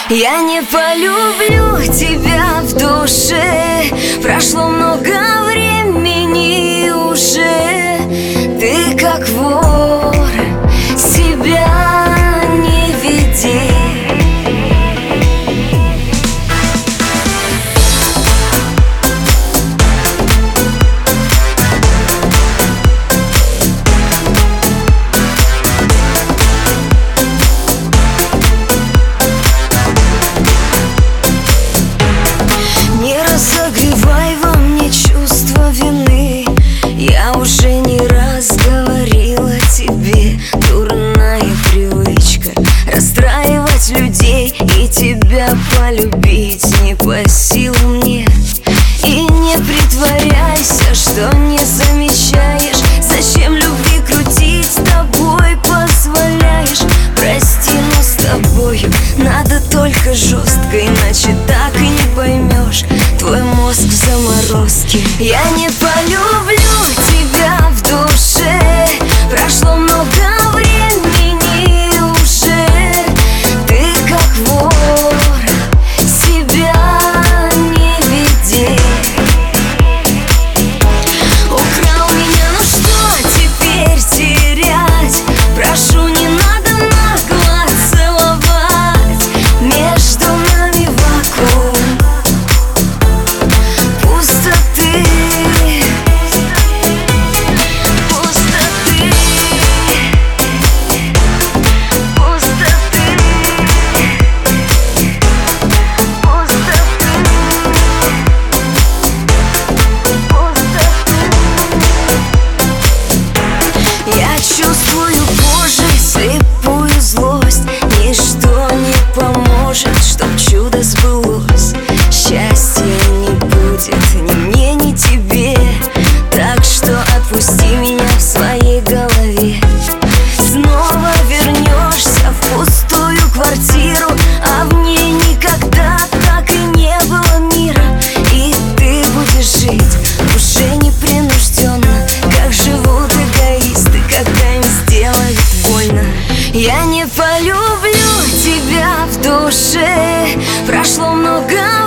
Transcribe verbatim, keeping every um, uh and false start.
Я не полюблю тебя в душе. Прошло много времени уже. Ты как вор, себя не веди. Согревай во мне чувство вины. Я уже не раз говорила тебе. Дурная привычка расстраивать людей и тебя полюбить не по силам мне. И не притворяйся, что не замечаешь. Зачем любви крутить, с тобой позволяешь. Прости, но с тобою надо только жестко, иначе так и не поймешь. Твой мозг в заморозке. Я не полюблю тебя в душе. Прошло много времени уже. Ты как вор, себя не веди. Украл меня, ну что теперь терять? Прошу, не надо нагло целовать. Между нами вакуум. Чувствую кожей слепую злость. Ничто не поможет, чтоб чудо сбылось. Счастья не будет ни мне, ни тебе. Так что отпусти меня в своей голове. Снова вернешься в пустую квартиру, а в ней никогда так и не было мира. И ты будешь жить уже непринужденно, как живут эгоисты, когда им сделают больно. Я не полюблю тебя в душе. Прошло много